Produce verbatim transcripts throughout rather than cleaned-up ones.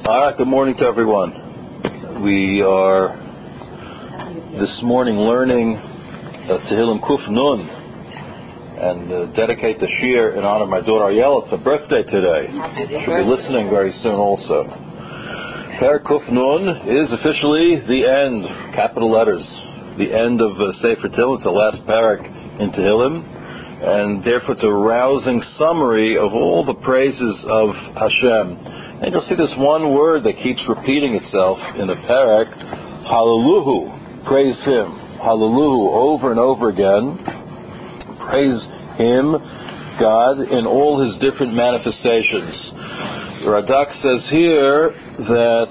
All right, good morning to everyone. We are this morning learning uh, Tehillim Kuf Nun and uh, dedicate the shir in honor of my daughter Ariel. It's her birthday today. She'll be listening very soon also. Perek Kuf Nun is officially the end, capital letters, the end of uh, Sefer Tehillim. It's the last perek in Tehillim, and therefore it's a rousing summary of all the praises of Hashem. And you'll see this one word that keeps repeating itself in the perek, Hallelujah, praise Him. Hallelujah, over and over again. Praise Him, God, in all His different manifestations. The Radak says here that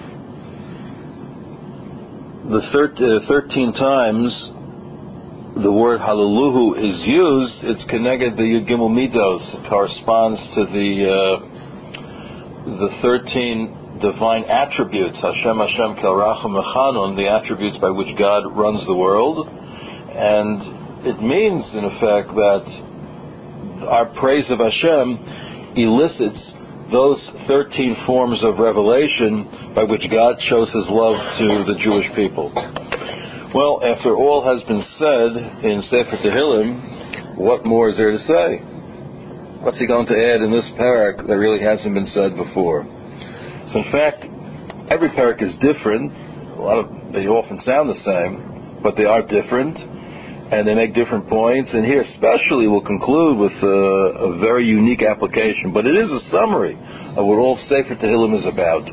the thir- uh, thirteen times the word Hallelujah is used, it's connected the Yud Gimel Midos. It corresponds to the... Uh, the thirteen divine attributes, Hashem, Hashem, Kel Racham Mechanun, the attributes by which God runs the world. And it means, in effect, that our praise of Hashem elicits those thirteen forms of revelation by which God shows His love to the Jewish people. Well, after all has been said in Sefer Tehillim, what more is there to say? What's he going to add in this perek that really hasn't been said before? So in fact, every perek is different. A lot of they often sound the same, but they are different, and they make different points. And here especially we'll conclude with a, a very unique application, but it is a summary of what all Sefer Tehillim is about.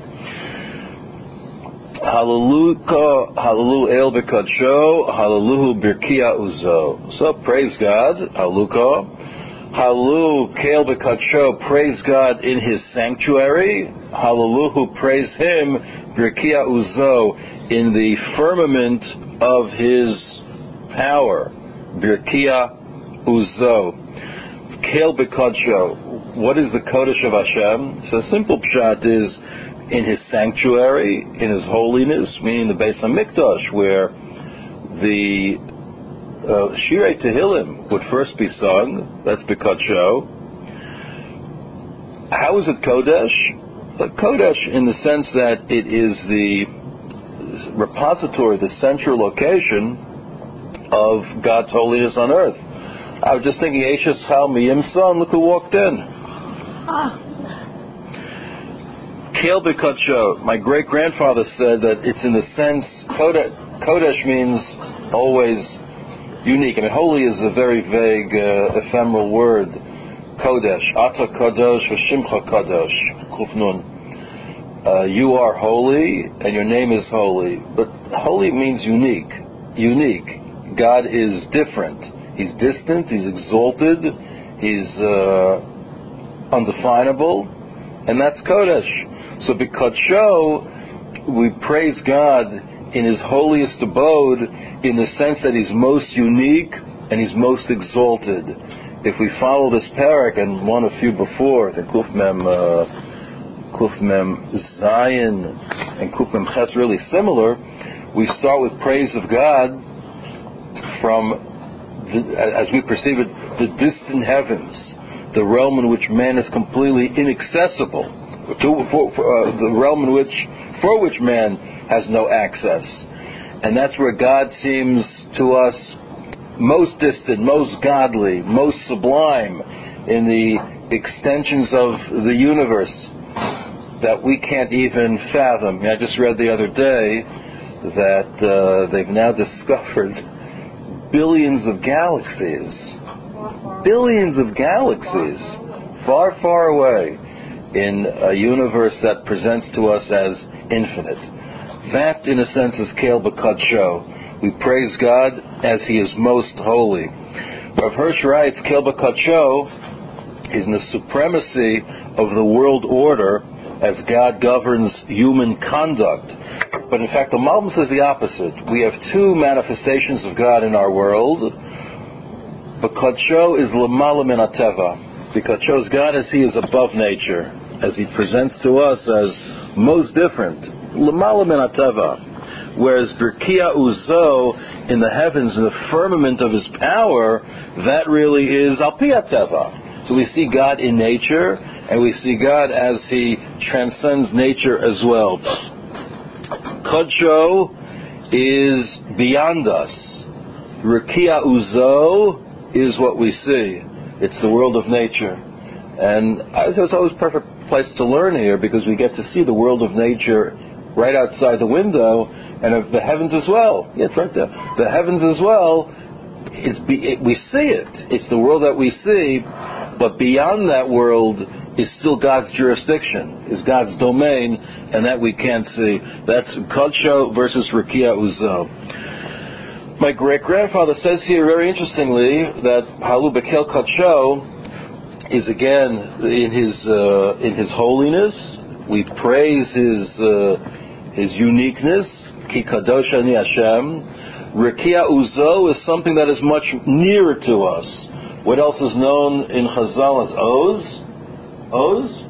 Hallelujah, Hallelujah El B'Kadsho, Hallelujah Birkia Uzo. So praise God, Hallelujah. Hallelu Kael B'Kadsho, praise God in His sanctuary. Hallelu, praise Him, Birkia Uzo, in the firmament of His power. Birkia Uzo. Kael B'Kadsho, what is the Kodesh of Hashem? So simple pshat is in His sanctuary, in His holiness, meaning the Beis HaMikdash, where the Uh, Shirei Tehillim would first be sung. That's B'Kadsho. How is it Kodesh? The Kodesh in the sense that it is the repository, the central location of God's holiness on earth. I was just thinking, Eishes Chal Miyimson, look who walked in. Ah. Kael B'Kadsho. My great-grandfather said that it's in the sense, Kodesh, Kodesh means always unique. I mean, holy is a very vague, uh, ephemeral word. Kodesh. Ata Kadosh v'Shimcha Kadosh. Kuf Nun. Uh, you are holy, and your name is holy. But holy means unique. Unique. God is different. He's distant. He's exalted. He's uh, undefinable. And that's Kodesh. So B'Kadsho, we praise God in His holiest abode, in the sense that He's most unique and He's most exalted. If we follow this perek and one a few before, the Kuf Mem, uh, Kuf Mem Zion and Kuf Mem Ches really similar, we start with praise of God from, the, as we perceive it, the distant heavens, the realm in which man is completely inaccessible, to, for, for, uh, the realm in which, for which man has no access. And that's where God seems to us most distant, most godly, most sublime in the extensions of the universe that we can't even fathom. I just read the other day that uh, they've now discovered billions of galaxies. Billions of galaxies far, far away in a universe that presents to us as infinite. That, in a sense, is Kael B'Kadsho. We praise God as He is most holy. Rav Hirsch writes, Kael B'Kadsho is in the supremacy of the world order as God governs human conduct. But in fact, the Malbim says the opposite. We have two manifestations of God in our world. B'Kadsho is L'mala min HaTeva. B'Kadsho is God as He is above nature, as He presents to us as most different. L'mala min HaTeva. Whereas Birkia Uzo in the heavens, in the firmament of His power, that really is Al Pi HaTeva. So we see God in nature, and we see God as He transcends nature as well. Kodsho is beyond us. Rekia Uzo is what we see. It's the world of nature. And I think it's always a perfect place to learn here, because we get to see the world of nature right outside the window, and of the heavens as well. Yeah, it's right there. The heavens as well, it's be, it, we see it. It's the world that we see, but beyond that world is still God's jurisdiction, is God's domain, and that we can't see. That's Kodsho versus Rekia Uzo. My great-grandfather says here, very interestingly, that Halu Bekel Kodsho is again in his uh, in his holiness. We praise his uh, his uniqueness. Ki Kadosh Ani Hashem. Rekia Uzo is something that is much nearer to us. What else is known in Chazal as Oz? Oz?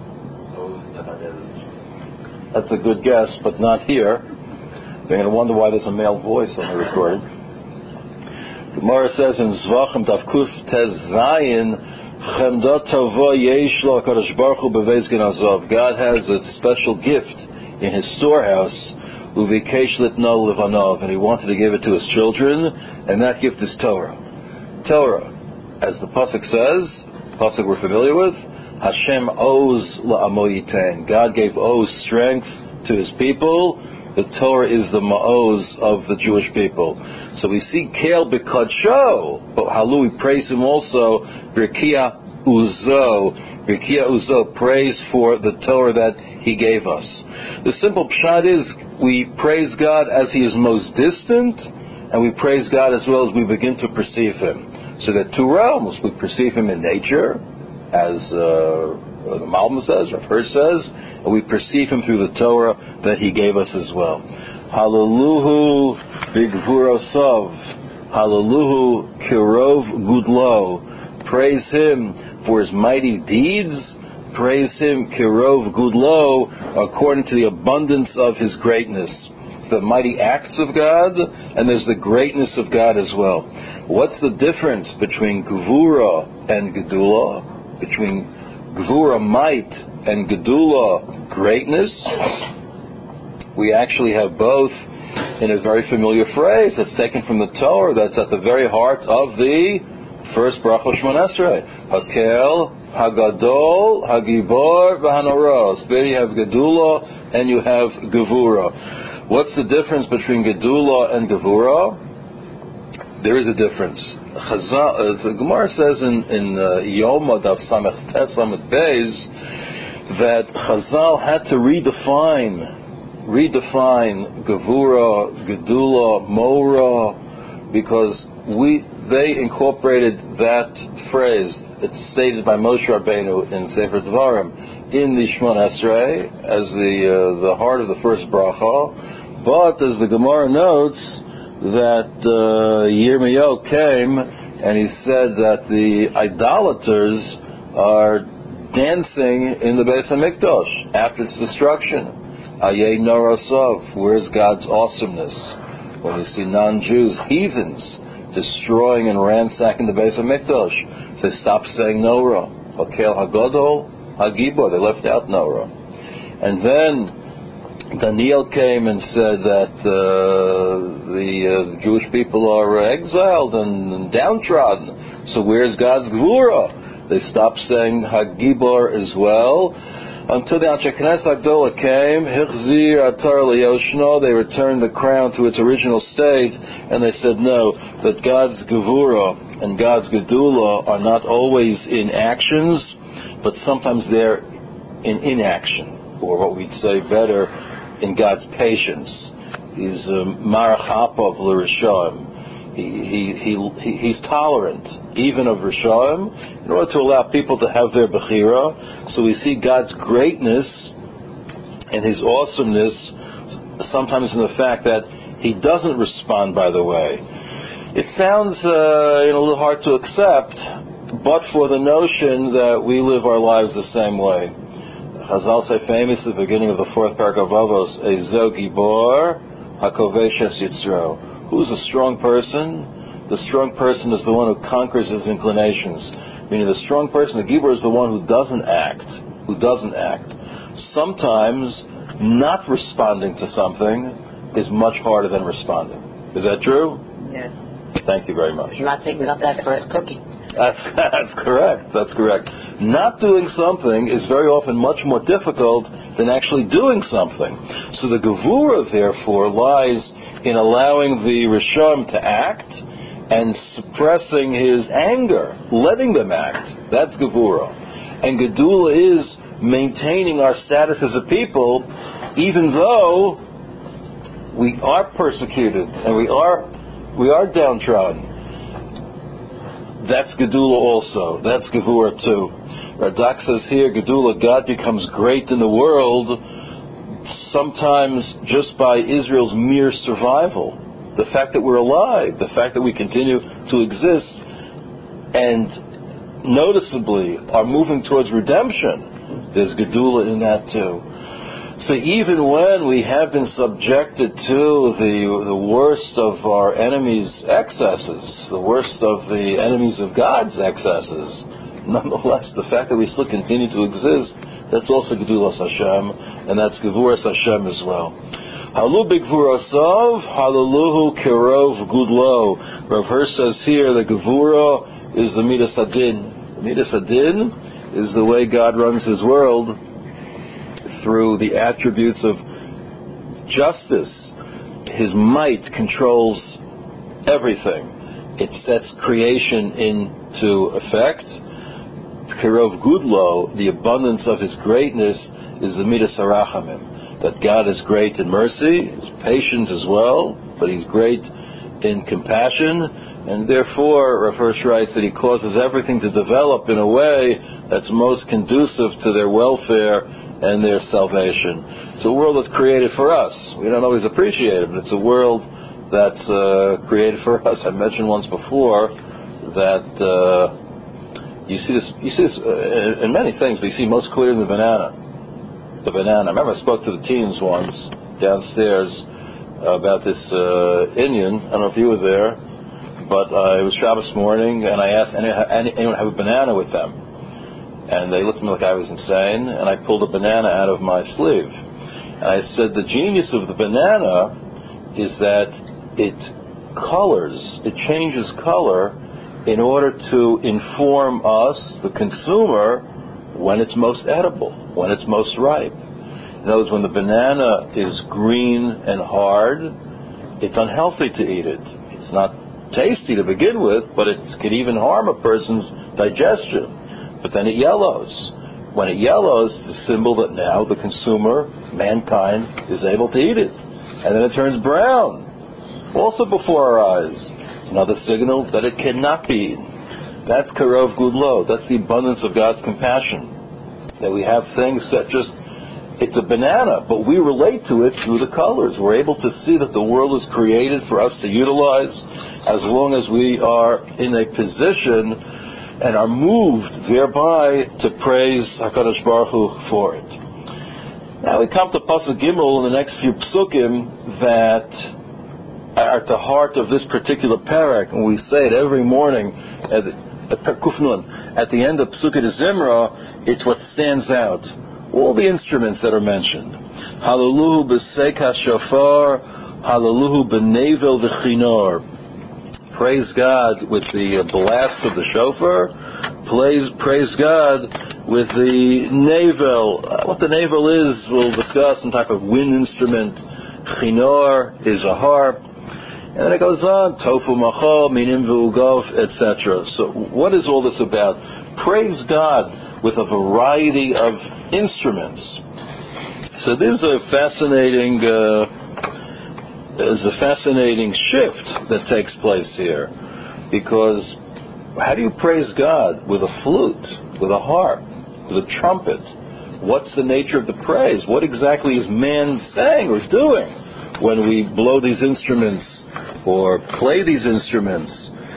That's a good guess, but not here. They're going to wonder why there's a male voice on the recording. The Gemara says in Zvachim Daf Kuf Tez Zayin, Chemda Tovo Yesh Lo HaKadosh Baruch Hu Beveis Gan Azov. God has a special gift in His storehouse, Uvikesh Litno Levanov, and He wanted to give it to His children, and that gift is Torah. Torah, as the pasuk says, pasuk we're familiar with, Hashem Oz La'amo Yitain. God gave Oz strength to His people. The Torah is the ma'oz of the Jewish people. So we see Kael B'Kodsho, but Halu, we praise Him also, Rekia Uzo, Rekia Uzo, praise for the Torah that He gave us. The simple pshat is, we praise God as He is most distant, and we praise God as well as we begin to perceive Him. So there are two realms. We perceive Him in nature, as uh, the Malbim says, Rav Hirsch says, and we perceive Him through the Torah that He gave us as well. Hallelujah b'gvurosov, Hallelujah kirov gudlo. Praise Him for His mighty deeds. Praise Him kirov gudlo, according to the abundance of His greatness. The mighty acts of God, and there's the greatness of God as well. What's the difference between gvura and gedula? Between gvura, might, and gedula, greatness? We actually have both in a very familiar phrase that's taken from the Torah, that's at the very heart of the first bracha Shemona Esrei. Hakel, Hagadol, Hagibor, V'Hanoros. There you have gedula and you have gevura. What's the difference between gedula and gevura? There is a difference. Chazal, uh, the Gemara says in, in uh, Yoma Daf Samech Tes Samech Beis that Chazal had to redefine redefine gevura, gedula, mora, because we they incorporated that phrase. It's stated by Moshe Rabbeinu in Sefer Devarim in the Shemona Esrei as the uh, the heart of the first bracha. But as the Gemara notes, that uh, Yirmiyahu came and he said that the idolaters are dancing in the Beis HaMikdash after its destruction. Ayei Norasov, where's God's awesomeness? When you see non-Jews, heathens, destroying and ransacking the Beis HaMikdash, they stop saying Norah. Hakel Hagadol, Hagibor, they left out Norah. And then Daniel came and said that uh, the uh, Jewish people are exiled and, and downtrodden. So where's God's Gvura? They stopped saying Hagibor as well. Until the Anshe Knesset Agdola came, Hichzir Atar Liyoshno, they returned the crown to its original state, and they said no, that God's Gevura and God's Gedula are not always in actions, but sometimes they're in inaction, or what we'd say better, in God's patience. He's Marach Apov L'Rishaim. He, he, he, he, he's tolerant, even of Rishaim, in order to allow people to have their Bechira. So we see God's greatness and His awesomeness sometimes in the fact that He doesn't respond, by the way. It sounds uh, you know, a little hard to accept, but for the notion that we live our lives the same way. Chazal say famously at the beginning of the fourth parak of Avos, Ezo Gibor HaKovesh Es Yitzro. Who's a strong person? The strong person is the one who conquers his inclinations. meaning the strong person, the Gibor, is the one who doesn't act, who doesn't act. Sometimes not responding to something is much harder than responding. Is that true? Yes. Thank you very much. Not picking up that first cookie. That's, that's correct. That's correct. Not doing something is very often much more difficult than actually doing something. So the Gevura, therefore, lies in allowing the Rishon to act and suppressing his anger, letting them act. That's Gevura. And Gedula is maintaining our status as a people, even though we are persecuted and we are we are downtrodden. That's Gedula also. That's Gevura too. Radak says here, Gedula, God becomes great in the world sometimes just by Israel's mere survival. The fact that we're alive, the fact that we continue to exist, and noticeably are moving towards redemption. There's Gedula in that too. So even when we have been subjected to the the worst of our enemies' excesses, the worst of the enemies of God's excesses, nonetheless, the fact that we still continue to exist, that's also Gedulas Hashem, and that's Gevuras Hashem as well. Halu b'gvurasav, halaluhu kirov gudlo. Rav Hirsch says here that Gevura is the Midas Hadin. Midas Hadin is the way God runs His world, through the attributes of justice. His might controls everything. It sets creation into effect. Kirov Gudlo, the abundance of His greatness, is the Midas Harachamim. That God is great in mercy, His patience as well, but He's great in compassion, and therefore Rav Hirsch writes that He causes everything to develop in a way that's most conducive to their welfare and their salvation. It's a world that's created for us. We don't always appreciate it, but it's a world that's uh, created for us. I mentioned once before that uh, you see this, you see this uh, in many things, but you see most clearly in the banana. The banana. I remember I spoke to the teens once downstairs about this uh, Indian. I don't know if you were there, but uh, it was Shabbos morning, and I asked, any, anyone have a banana with them? And they looked at me like I was insane, and I pulled a banana out of my sleeve. And I said, the genius of the banana is that it colors, it changes color in order to inform us, the consumer, when it's most edible, when it's most ripe. In other words, when the banana is green and hard, it's unhealthy to eat it. It's not tasty to begin with, but it can even harm a person's digestion. But then it yellows. When it yellows, it's a symbol that now the consumer, mankind, is able to eat it. And then it turns brown, also before our eyes. It's another signal that it cannot be eaten. That's Karov Gudlo. That's the abundance of God's compassion. That we have things that just, it's a banana, but we relate to it through the colors. We're able to see that the world is created for us to utilize as long as we are in a position and are moved thereby to praise HaKadosh Baruch Hu for it. Now we come to Pasuk Gimel in the next few psukim that are at the heart of this particular parak, and we say it every morning at, at Kufnun. At the end of Psukim Zimra, it's what stands out. All the instruments that are mentioned. Hallelu b'seik hashofar, hallelu b'nevel v'chinor. Praise God with the blast of the shofar. Praise, praise God with the navel. Uh, what the navel is, we'll discuss, some type of wind instrument. Chinor is a harp. And then it goes on, tofu machol, minim v'ugov, et cetera. So what is all this about? Praise God with a variety of instruments. So there's a fascinating... Uh, There's a fascinating shift that takes place here, because how do you praise God with a flute, with a harp, with a trumpet? What's the nature of the praise? What exactly is man saying or doing when we blow these instruments or play these instruments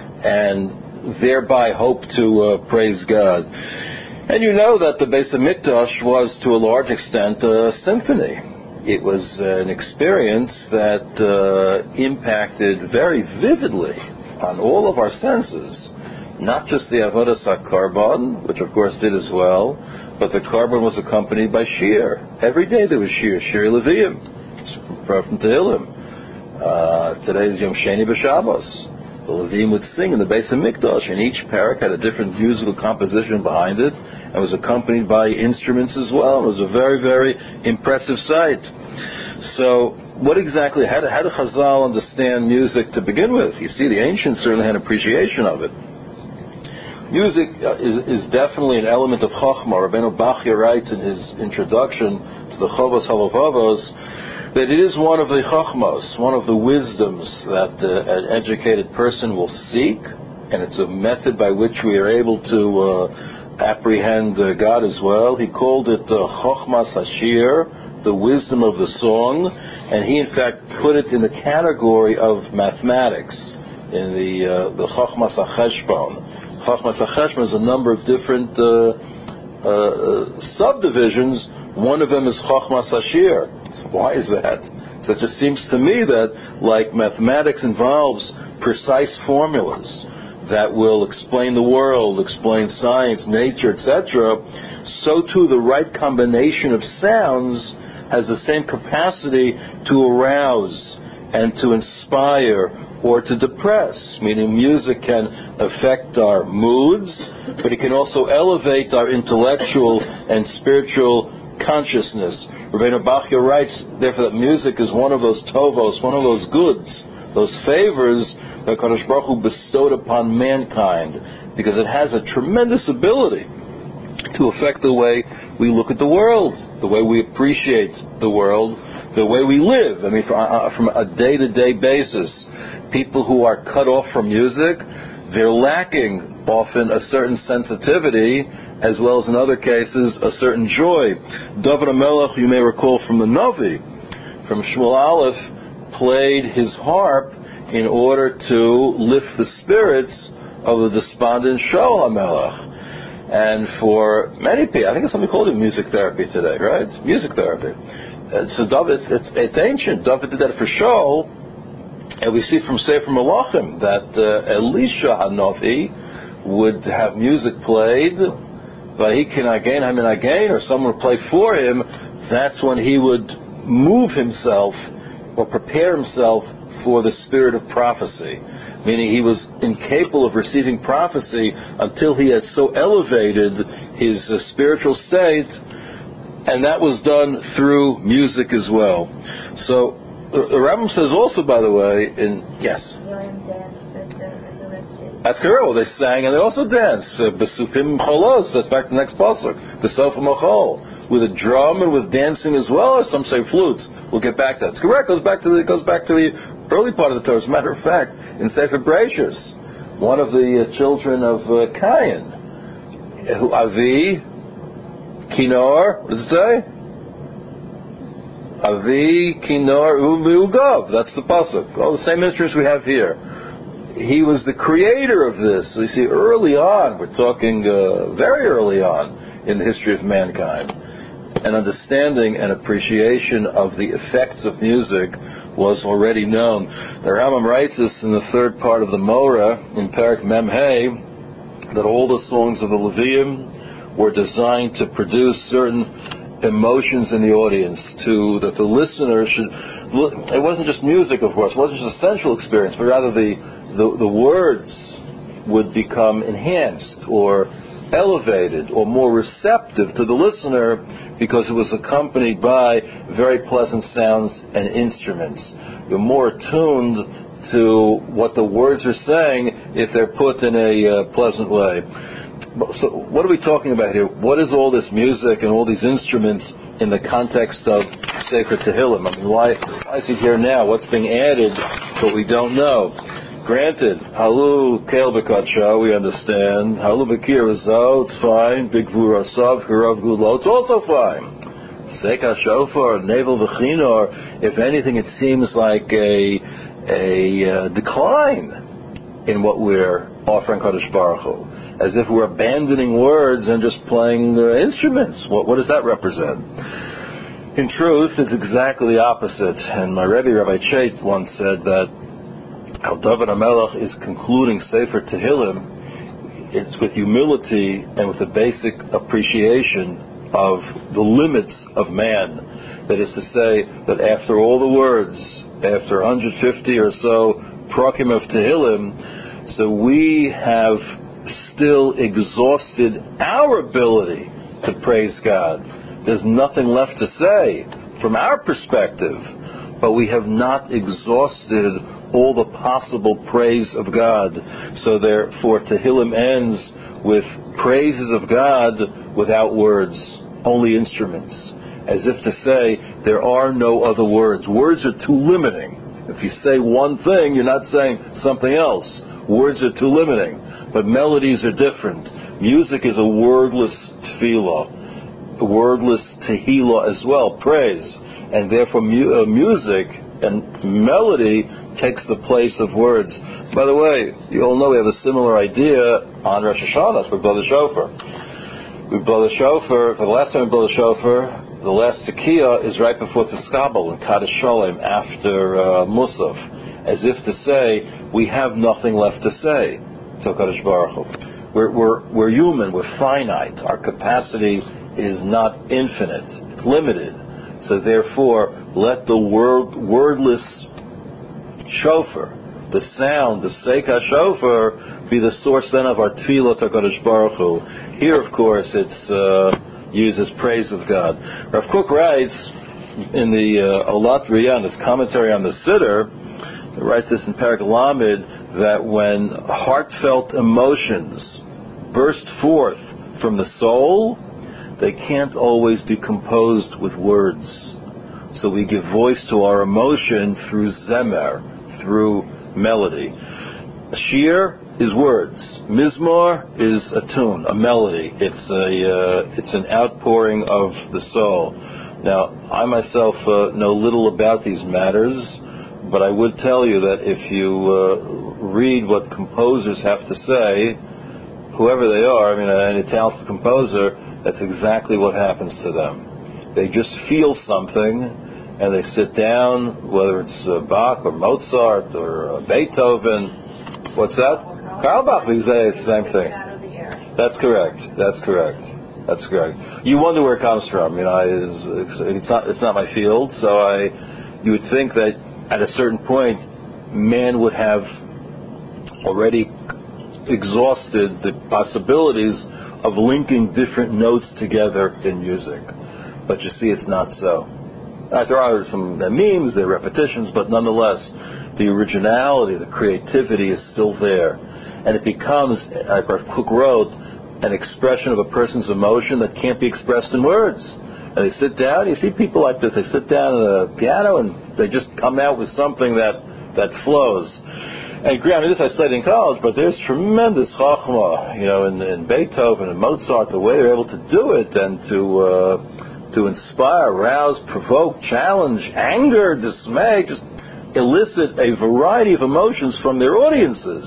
and thereby hope to uh, praise God? And you know that the Beis HaMikdash was to a large extent a symphony. It was an experience that uh, impacted very vividly on all of our senses not just the Avodas HaKarban, which of course did as well, but the Karban was accompanied by Shir. Every day there was Shir, Shir Leviim, from Tehillim. Uh, today is Yom Sheni B'Shabbos. The Levim would sing in the Beis HaMikdash, and each parak had a different musical composition behind it, and was accompanied by instruments as well. It was a very, very impressive sight. So, what exactly, how did, how did Chazal understand music to begin with? You see, the ancients certainly had an appreciation of it. Music uh, is, is definitely an element of Chochmah. Rabbeinu Bachya writes in his introduction to the Chovos Halavavos that it is one of the Chochmos, one of the wisdoms that uh, an educated person will seek, and it's a method by which we are able to uh, apprehend uh, God as well. He called it uh, Chochmas Hashir, the wisdom of the song, and he in fact put it in the category of mathematics, in the uh, the Chochmas HaCheshbon. Chochmas HaCheshbon is a number of different uh, uh, subdivisions. One of them is Chochmas Hashir. So why is that? So it just seems to me that, like mathematics involves precise formulas that will explain the world, explain science, nature, et cetera, so too the right combination of sounds has the same capacity to arouse and to inspire or to depress, meaning music can affect our moods, but it can also elevate our intellectual and spiritual consciousness. Rabbeinu Bachya writes, therefore, that music is one of those tovos, one of those goods, those favors that Kadosh Baruch Hu bestowed upon mankind, because it has a tremendous ability to affect the way we look at the world, the way we appreciate the world, the way we live. I mean, from a day-to-day basis, people who are cut off from music, they're lacking often a certain sensitivity, as well as in other cases a certain joy. David HaMelech, you may recall from the Navi, from Shmuel Aleph, played his harp in order to lift the spirits of the despondent Shaul HaMelech. And for many people, I think it's something called music therapy today, right? Music therapy. And so David, it's, it's ancient. David did that for Shaul. And we see from Sefer Malachim that uh, Elisha HaNavi would have music played, Vahikin again, Hamin again, or someone would play for him. That's when he would move himself or prepare himself for the spirit of prophecy, meaning he was incapable of receiving prophecy until he had so elevated his uh, spiritual state, and that was done through music as well. So the Rambam says also, by the way, in yes, that's correct. Well, they sang and they also danced. Besufim cholos. That's back to the next pasuk. Besofim ochol, with a drum and with dancing as well, as some say flutes. We'll get back to that. It's correct. It goes back to the, it goes back to the early part of the Torah. As a matter of fact, in Sefer Bereishis, one of the uh, children of uh, Cain, who Avi Kinor, what does it say? Avi Kinor Ugav. That's the pasuk. All the same instruments we have here. He was the creator of this. So you see, early on, we're talking uh, very early on in the history of mankind, an understanding and appreciation of the effects of music was already known. The Rambam writes this in the third part of the Morah, in Parak Mem Hey, that all the songs of the Levium were designed to produce certain emotions in the audience, to that the listener should. It wasn't just music, of course. It wasn't just a sensual experience, but rather the the, the words would become enhanced or elevated or more receptive to the listener because it was accompanied by very pleasant sounds and instruments. You're more attuned to what the words are saying if they're put in a uh, pleasant way. So what are we talking about here? What is all this music and all these instruments in the context of Sefer Tehillim? I mean, why, why is it here now? What's being added but we don't know? Granted, Halu Kel B'Kadsha, we understand. Halu B'Kir Rizal, it's fine. Big Vurasav, Hirav Gulo, it's also fine. Seka Shofar, Navel V'Chinor, if anything, it seems like a, a uh, decline in what we're offering Kadosh Baruch Hu, as if we're abandoning words and just playing uh, instruments. What, what does that represent? In truth, it's exactly the opposite. And my Rebbe, Rabbi Chait, once said that how David HaMelech is concluding Sefer Tehillim, it's with humility and with a basic appreciation of the limits of man. That is to say, that after all the words, after one hundred fifty or so prakim of Tehillim, so we have still exhausted our ability to praise God. There's nothing left to say from our perspective, but we have not exhausted all the possible praise of God. So therefore, Tehillim ends with praises of God without words, only instruments, as if to say there are no other words. Words are too limiting. If you say one thing, you're not saying something else. Words are too limiting, but melodies are different. Music is a wordless tefillah, a wordless tehillah as well, praise, and therefore mu- uh, music and melody takes the place of words. By the way, you all know we have a similar idea on Rosh Hashanah. We blow the shofar. We blow the shofar. For the last time we blow the shofar, the last tekiah is right before Tiskabel and Kaddish Shalom after uh, Musaf, as if to say we have nothing left to say. So Kaddish Baruch Hu. We're, we're, we're human. We're finite. Our capacity is not infinite. It's limited. So therefore, let the word, wordless shofar, the sound, the Seika shofar, be the source then of our tefillah to HaKadosh Baruch Hu. Here, of course, it's uh, used as praise of God. Rav Kook writes in the uh, Olat Riyah, in his commentary on the Siddur, he writes this in Perek Lamed, that when heartfelt emotions burst forth from the soul, they can't always be composed with words. So we give voice to our emotion through zemer, through melody. A shir is words. Mizmor is a tune, a melody. It's a uh, it's an outpouring of the soul. Now, I myself uh, know little about these matters, but I would tell you that if you uh, read what composers have to say, whoever they are, I mean, any talented composer, that's exactly what happens to them. They just feel something, and they sit down, whether it's uh, Bach or Mozart or uh, Beethoven. What's that? Karlbach, we say it's the same thing. That's correct. That's correct. That's correct. You wonder where it comes from. You know, it's, it's not it's not my field, so I you would think that at a certain point, man would have already exhausted the possibilities of linking different notes together in music. But you see, it's not so. Uh, there are some uh, memes, there are repetitions, but nonetheless, the originality, the creativity is still there. And it becomes, like Rav Kook wrote, an expression of a person's emotion that can't be expressed in words. And they sit down, you see people like this, they sit down at a piano and they just come out with something that, that flows. And granted, this I studied in college, but there's tremendous chachma, you know, in, in Beethoven and Mozart, the way they're able to do it and to uh, to inspire, rouse, provoke, challenge, anger, dismay, just elicit a variety of emotions from their audiences.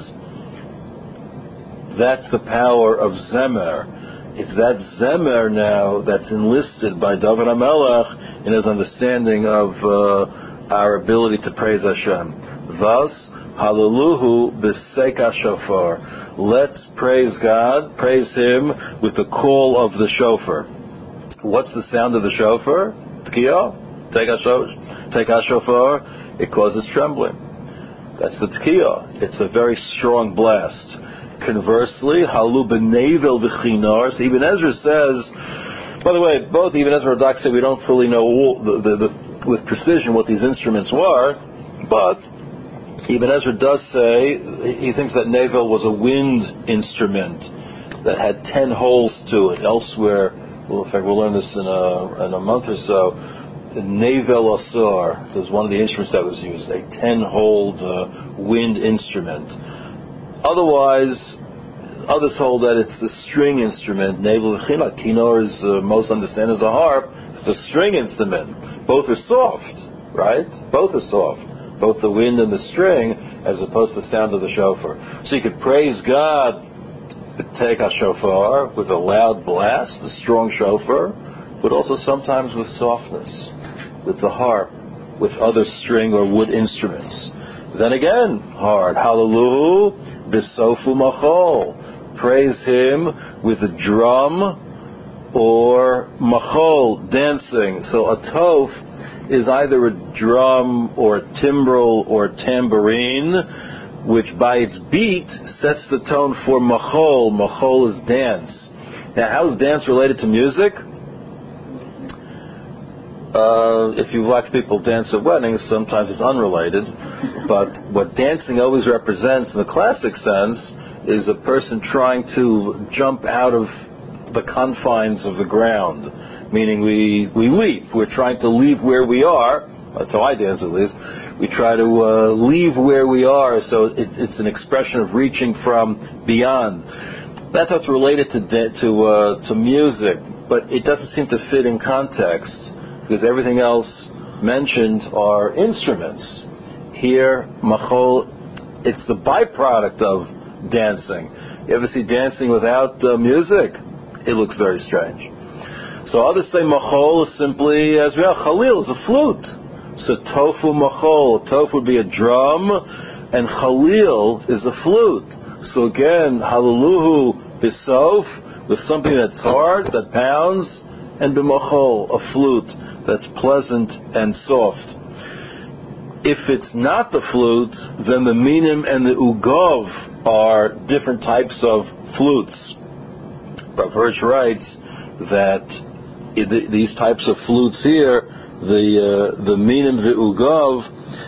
That's the power of zemer. It's that zemer now that's enlisted by David HaMelech in his understanding of uh, our ability to praise Hashem. Thus, Hallelujah b'seika shofar. Let's praise God, praise Him with the call of the shofar. What's the sound of the shofar? Tkiyah. Take a shofar. It causes trembling. That's the tkiyah. It's a very strong blast. Conversely, halu b'nevel v'chinar. So Ibn Ezra says, by the way, both Ibn Ezra and Radak say we don't fully know all, the, the, the, with precision what these instruments were, but Ibn Ezra does say he thinks that nevel was a wind instrument that had ten holes to it. Elsewhere, well, in fact, we'll learn this in a, in a month or so. The nevel asar was one of the instruments that was used, a ten-holed uh, wind instrument. Otherwise, others hold that it's a string instrument. Nevel v'china, kinor is uh, most understand as a harp. It's a string instrument. Both are soft, right? Both are soft. Both the wind and the string, as opposed to the sound of the shofar. So you could praise God, take a shofar with a loud blast, a strong shofar, but also sometimes with softness, with the harp, with other string or wood instruments. Then again, hard. Hallelujah, bisofu machol. praise him with a drum, or machol, dancing. So a tof is either a drum or a timbrel or a tambourine, which by its beat sets the tone for machol. Machol is dance. Now, how is dance related to music? Uh, if you watch people dance at weddings, sometimes it's unrelated. But what dancing always represents in the classic sense is a person trying to jump out of the confines of the ground. Meaning we, we leap. We're trying to leave where we are. That's how I dance, at least. We try to uh, leave where we are, so it, it's an expression of reaching from beyond. That's what's related to de- to uh, to music, but it doesn't seem to fit in context, because everything else mentioned are instruments. Here, machol, it's the byproduct of dancing. You ever see dancing without uh, music? It looks very strange. So others say machol is simply, as well, chalil is a flute. So tofu machol, tofu would be a drum, and chalil is a flute. So again, halaluhu bisof, with something that's hard, that pounds, and b'machol, a flute that's pleasant and soft. If it's not the flute, then the minim and the ugov are different types of flutes. Rav Hirsch writes that these types of flutes here, the uh, the minim the ugov,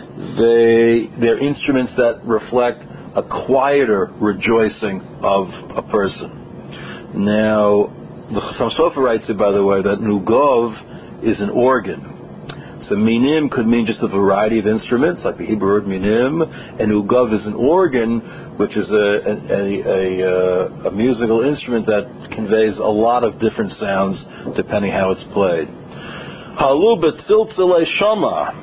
they they're instruments that reflect a quieter rejoicing of a person. Now, the Chassam Sofer writes it, by the way, that nugov is an organ. So minim could mean just a variety of instruments, like the Hebrew word minim, and ugov is an organ, which is a a, a, a, a musical instrument that conveys a lot of different sounds depending how it's played. Halu b'tziltzilei shama.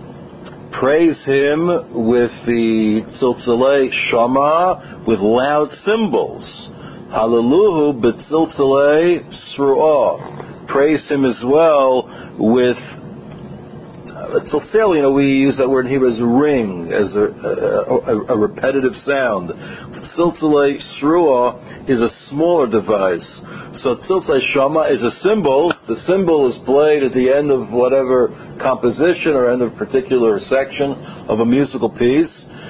Praise him with the tziltzilei shama, with loud cymbals. Hallelujah b'tziltzilei sru'ah. Praise him as well with tziltzil. You know, we use that word in Hebrew as a ring, as a, a, a repetitive sound. Tziltzilei sru'ah is a smaller device. So tziltzilei shama is a cymbal. The cymbal is played at the end of whatever composition or end of particular section of a musical piece,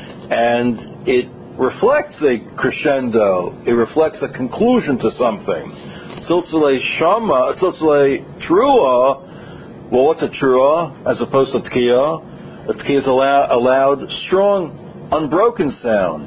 and it reflects a crescendo. It reflects a conclusion to something. Tziltzilei shama, tziltzilei truah. Well, what's a truah as opposed to tkiya? A tkiya is a loud, a loud, strong, unbroken sound.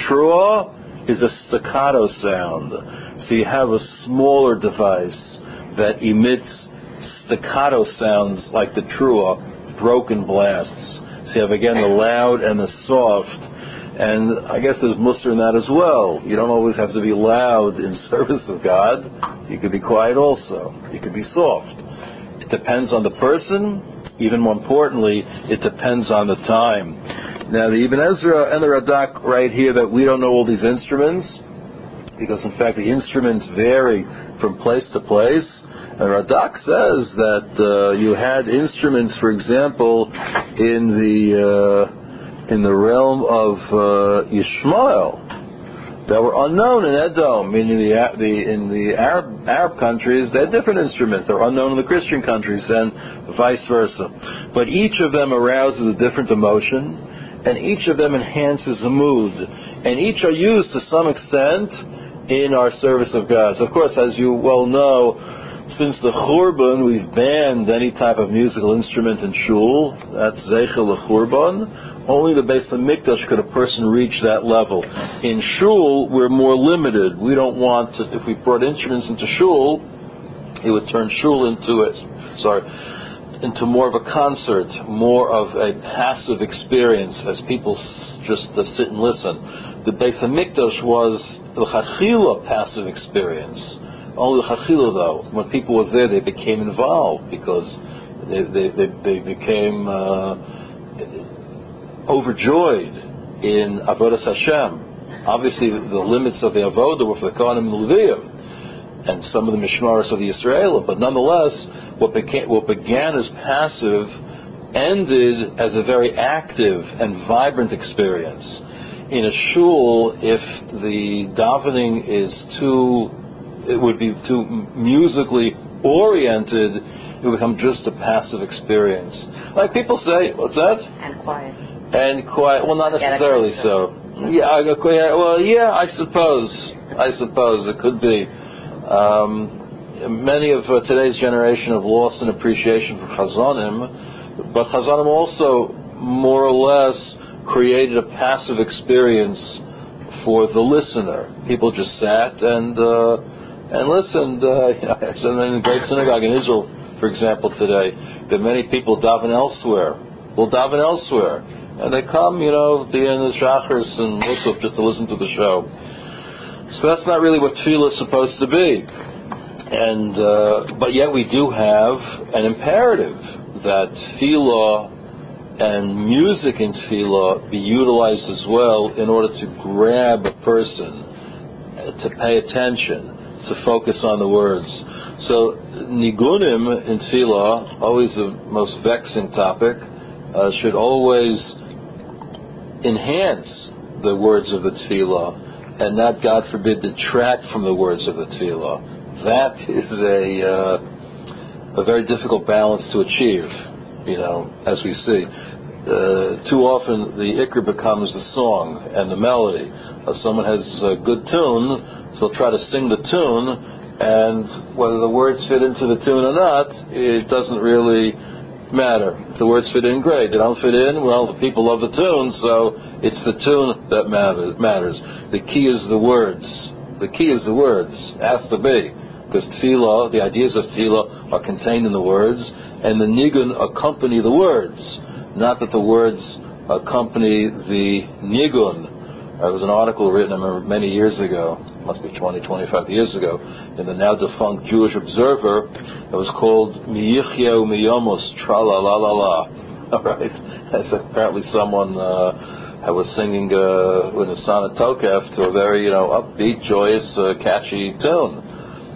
Truah is a staccato sound. So you have a smaller device that emits staccato sounds like the truah, broken blasts. So you have again the loud and the soft, and I guess there's muster in that as well. You don't always have to be loud in service of God. You could be quiet also. You could be soft. It depends on the person. Even more importantly, it depends on the time. Now the Ibn Ezra and the Radak write here that we don't know all these instruments, because in fact the instruments vary from place to place. And Radak says that uh, you had instruments, for example, in the uh, in the realm of uh, Yishmael that were unknown in Edom, meaning the, the in the Arab Arab countries they had different instruments. They're unknown in the Christian countries, and vice versa. But each of them arouses a different emotion, and each of them enhances a mood, and each are used to some extent in our service of God. So of course, as you well know, since the Churban, we've banned any type of musical instrument in shul. That's Zeichel Churban. Only the Beis HaMikdash could a person reach that level. In shul, we're more limited. We don't want to, if we brought instruments into shul, it would turn shul into a, sorry, into more of a concert, more of a passive experience as people just uh, sit and listen. The Beis HaMikdash was the Chachila passive experience. Only the Chachila, though, when people were there, they became involved because they they, they, they became uh, overjoyed in Avodas Hashem. Obviously, the limits of the Avodah were for the Kohanim and Leviim, and some of the Mishmaros of the Yisrael. But nonetheless, what became what began as passive ended as a very active and vibrant experience. in a shul, if the davening is too, it would be too musically oriented, it would become just a passive experience. Like people say, what's that? And quiet. And quiet. Well, not necessarily so. Yeah, I, well, yeah, I suppose. I suppose it could be. Um, many of uh, today's generation have lost an appreciation for Chazanim, but Chazanim also more or less created a passive experience for the listener. People just sat and uh, and listened. Uh, in the great synagogue in Israel, for example, today, that many people daven elsewhere. Will daven elsewhere, and they come, you know, the end of the Shachars and Musaf just to listen to the show. So that's not really what tefillah is supposed to be. And uh, but yet we do have an imperative that tefillah and music in tefillah be utilized as well in order to grab a person, to pay attention, to focus on the words. So nigunim in tefillah, always the most vexing topic, uh, should always enhance the words of the tefillah and not, God forbid, detract from the words of the tefillah. That is a uh, a very difficult balance to achieve, you know, as we see. Uh, too often the ikr becomes the song and the melody. Uh, someone has a good tune, so they'll try to sing the tune, and whether the words fit into the tune or not, it doesn't really matter. If the words fit in, great. They don't fit in, well, the people love the tune, so it's the tune that matters. The key is the words. The key is the words. It has to be. Because tefillah, the ideas of tefillah are contained in the words, and the nigun accompany the words. Not that the words accompany the nigun. There was an article written, I remember, many years ago, must be twenty, twenty-five years ago, in the now defunct Jewish Observer. It was called Miyichya Miyomos Tra La La La La. All right, as apparently someone uh, was singing uh, with a sonnet tokef to a very, you know, upbeat, joyous, uh, catchy tune.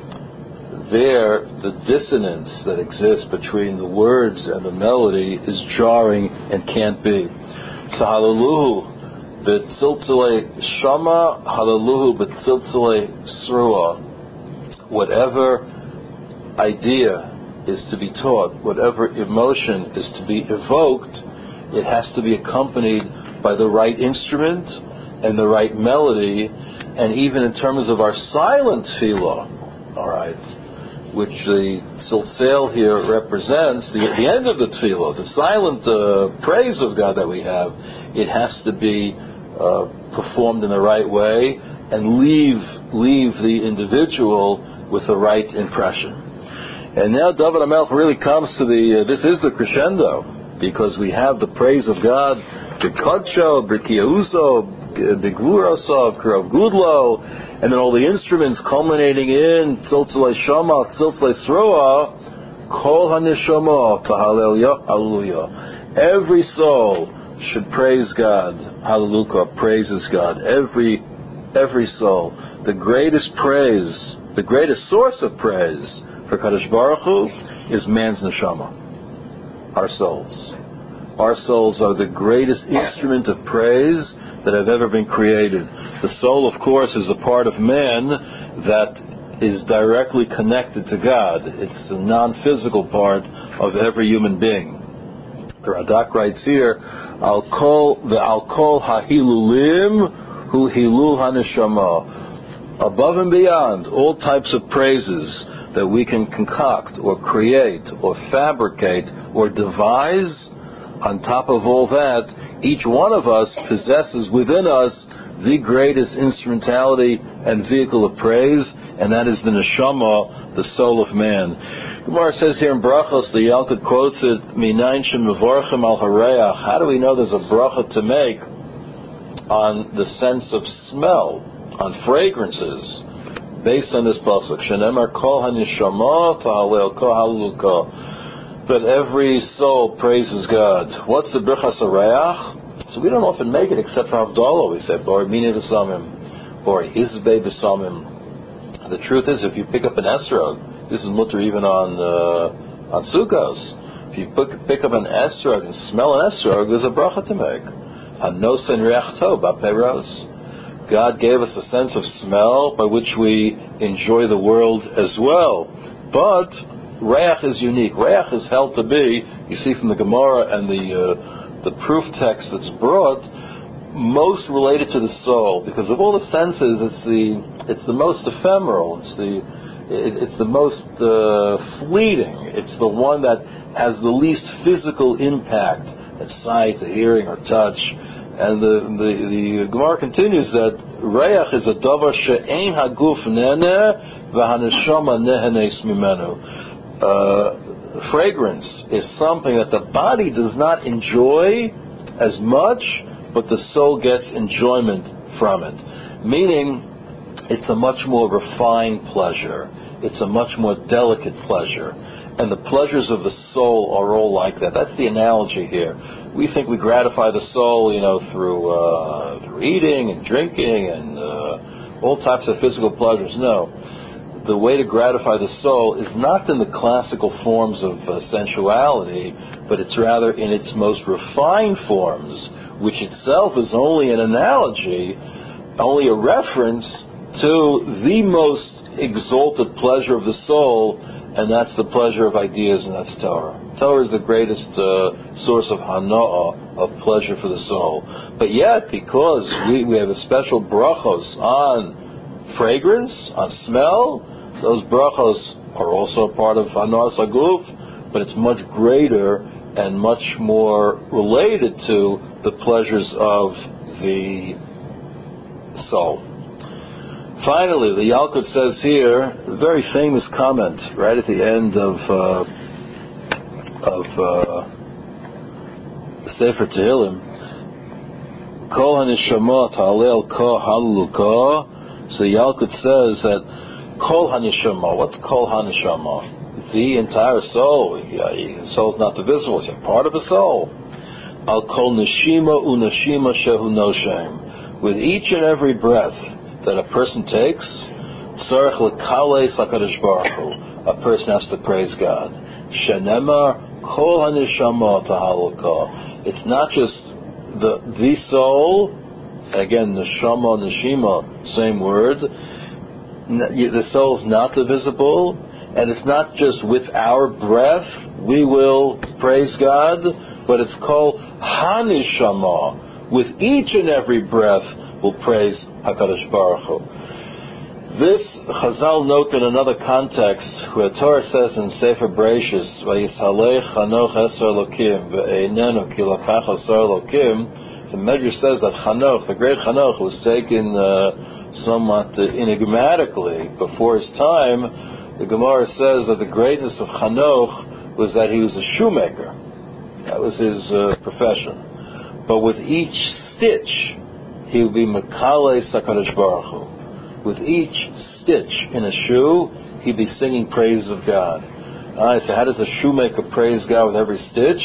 There, the dissonance that exists between the words and the melody is jarring and can't be. So hallelujah, b'tziltzilei shama, hallelujah, b'tziltzilei srua. Whatever idea is to be taught, whatever emotion is to be evoked, it has to be accompanied by the right instrument and the right melody, and even in terms of our silent tefillah, all right, which the Silsel here represents, the, the end of the tefillah, the silent uh, praise of God that we have, it has to be uh, performed in the right way and leave leave the individual with the right impression. And now David HaMelech really comes to the, uh, this is the crescendo, because we have the praise of God, B'Kodsho, B'Kiyauso, B'Gvurosov, K'Rav Gudlo, and then all the instruments culminating in Tziltzilei Shama, Tziltzilei Srua, Kol HaNeshama, Tahalel Hallelujah. Every soul should praise God. Hallelujah, praises God. Every every soul. The greatest praise, the greatest source of praise for Kadosh Baruch Hu is man's neshama, our souls. Our souls are the greatest instrument of praise that have ever been created. The soul, of course, is a part of man that is directly connected to God. It's a non-physical part of every human being. The Radak writes here, I'll call the I'll call hahilulim hu hilul haneshama. Above and beyond all types of praises that we can concoct or create or fabricate or devise, on top of all that, each one of us possesses within us the greatest instrumentality and vehicle of praise, and that is the neshama, the soul of man. Gemara says here in Brachos, the Yalkut quotes it, Minayin shemevorchim al hareach. How do we know there's a bracha to make on the sense of smell, on fragrances, based on this pasuk? Shenemar kol haneshama tahalel kol haluka. That every soul praises God. What's the Birchas HaReach? So we don't often make it except for Havdalah. We say, Bori Mini V'Samim, Bori Izbei V'Samim. The truth is, if you pick up an esrog, this is mutter even on uh, on Sukkos. If you pick, pick up an esrog and smell an esrog, there's a bracha to make. Hanosen reach tov b'peiros. God gave us a sense of smell by which we enjoy the world as well. But reach is unique. Reich is held to be, you see from the Gemara and the uh, the proof text that's brought, most related to the soul, because of all the senses, it's the it's the most ephemeral. It's the it, it's the most uh, fleeting. It's the one that has the least physical impact, at sight, hearing, or touch. And the the, the Gemara continues that reich is a davar she'ein haguf nene v'haneshama nehenes mimenu. Uh, fragrance is something that the body does not enjoy as much, but the soul gets enjoyment from it. Meaning, it's a much more refined pleasure. It's a much more delicate pleasure. And the pleasures of the soul are all like that. That's the analogy here. We think we gratify the soul, you know, through, uh, through eating and drinking and uh, all types of physical pleasures. No. The way to gratify the soul is not in the classical forms of uh, sensuality, but it's rather in its most refined forms, which itself is only an analogy, only a reference to the most exalted pleasure of the soul, and that's the pleasure of ideas, and that's Torah. Torah is the greatest uh, source of hana'ah, of pleasure for the soul. But yet, because we, we have a special brachos on fragrance, on smell, those brachos are also part of hana'as haguf, but it's much greater and much more related to the pleasures of the soul. Finally, the Yalkut says here, a very famous comment right at the end of uh, of uh, the Sefer Tehillim, Kol haneshama ta'aleh ka halaluka. So Yalkut says that Kol haneshama, what's Kol haneshama? The entire soul. The soul is not divisible, it's part of a soul. Al kol neshima unashima shehu noshem. With each and every breath that a person takes, tzarech lekales hakadosh baruch hu, a person has to praise God. Shenemar kol haneshama tahalukah. It's not just the the soul. Again, neshama, neshima, same word. The soul is not divisible, and it's not just with our breath we will praise God, but it's called haneshama. With each and every breath will praise HaKadosh Baruch Hu. This Chazal note in another context, where Torah says in Sefer Bereshis, "Vayishalech Chanoch Eser Elokim ve'einenu ki lakach Eser Elokim." The Medrash says that Chanoch, the great Chanoch, was taken uh, somewhat uh, enigmatically before his time. The Gemara says that the greatness of Chanoch was that he was a shoemaker. That was his uh, profession. But with each stitch, he would be Mekalei HaKadosh Baruch Hu. With each stitch in a shoe, he'd be singing praises of God. Alright, so how does a shoemaker praise God with every stitch?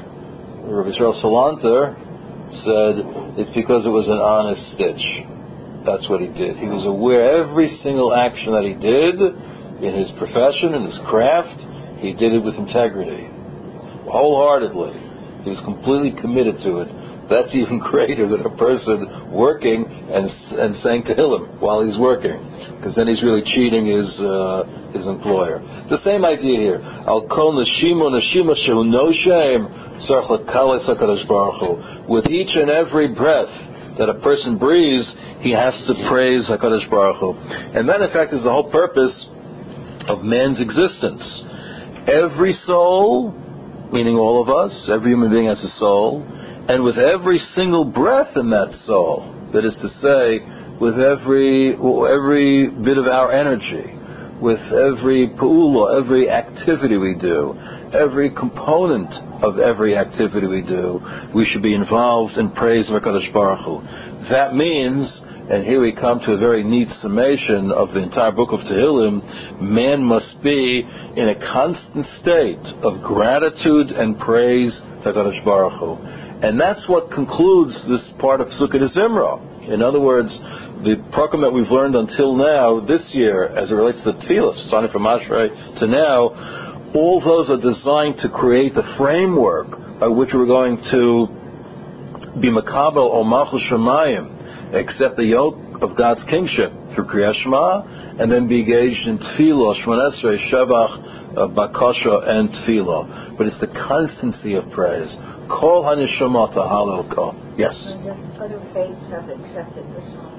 Rav Yisrael Salanter said it's because it was an honest stitch. That's what he did. He was aware every single action that he did in his profession, in his craft, he did it with integrity, wholeheartedly. He was completely committed to it. That's even greater than a person working and and saying Tehillim while he's working, because then he's really cheating his uh, his employer. It's the same idea here. Al kol neshima neshima shehu no shame tzarech lekales HaKadosh Baruch Hu. With each and every breath that a person breathes, he has to praise HaKadosh Baruch Hu. And that, in fact, is the whole purpose of man's existence. Every soul, meaning all of us, every human being has a soul, and with every single breath in that soul, that is to say, with every every bit of our energy, with every pu'ula, every activity we do, every component of every activity we do, we should be involved in praise of HaKadosh Baruch Hu. That means, and here we come to a very neat summation of the entire book of Tehillim, man must be in a constant state of gratitude and praise to HaKadosh Baruch Hu. And that's what concludes this part of Sukkot Zimra. In other words, the program that we've learned until now, this year, as it relates to the Tefillah, starting from Ashrei to now, all those are designed to create the framework by which we're going to B'makabel o malchus shemayim, accept the yoke of God's kingship through Kriyas Shema, and then be engaged in Tefillah, Shmoneh Esrei, Shevach, uh, Bakasha, and Tefillah. But it's the constancy of praise. Kol hanishomot halel kol. Yes. And the other faiths have accepted the song.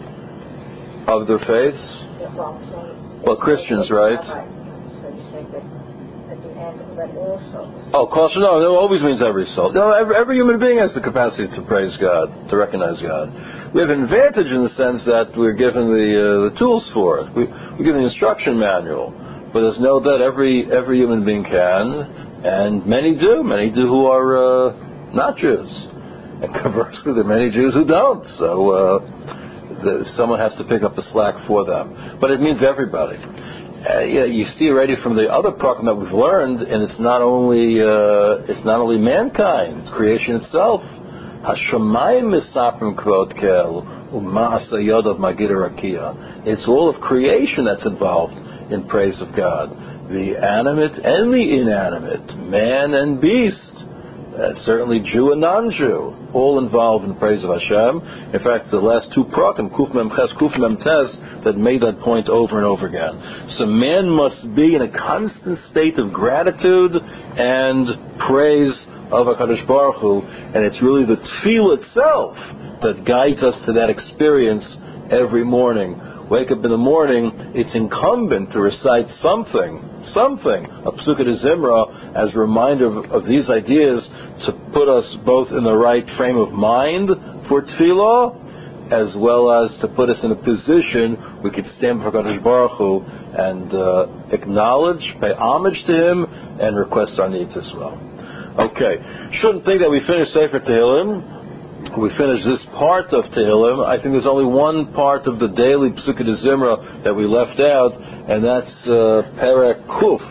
Other faiths? Yeah, well, I'm saying, Well, Christians, right? So you say that at the end, but also. Oh, caution, no, no, always means every soul. No, every, every human being has the capacity to praise God, to recognize God. We have an advantage in the sense that we're given the uh, the tools for it. We, we're given the instruction manual. But there's no doubt every every human being can, and many do. Many do who are uh, not Jews. And conversely, there are many Jews who don't. So uh, the, someone has to pick up the slack for them. But it means everybody. Uh, yeah, you see already from the other program that we've learned, and it's not only uh, it's not only mankind, it's creation itself. Hashemayim misaprim kvod kel u'ma'asa yodav magid rakia. It's all of creation that's involved in praise of God. The animate and the inanimate, man and beast, uh, certainly Jew and non-Jew, all involved in the praise of Hashem. In fact, the last two prakim, Kuf Mem Ches, Kuf Mem Tes, that made that point over and over again. So man must be in a constant state of gratitude and praise of HaKadosh Baruch Hu, and it's really the tefillah itself that guides us to that experience every morning. Wake up in the morning, it's incumbent to recite something, something, a Psukkah de Zimra, as a reminder of, of these ideas to put us both in the right frame of mind for tefillah, as well as to put us in a position we could stand before HaKadosh Baruch Hu and uh, acknowledge, pay homage to Him, and request our needs as well. Okay, shouldn't think that we finished Sefer Tehillim. We finished this part of Tehillim. I think there's only one part of the daily Psukkah de Zimra that we left out, and that's uh, Perek Kuf,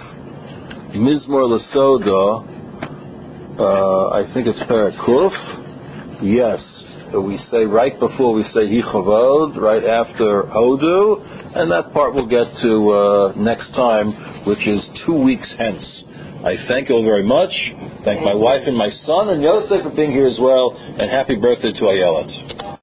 Mizmor L'Soda. Uh, I think it's Perek Kuf. Yes, we say right before we say Hichavod, right after Hodu, and that part we'll get to uh, next time, which is two weeks hence. I thank you all very much. Thank my wife and my son and Yosef for being here as well, and happy birthday to Ayelet.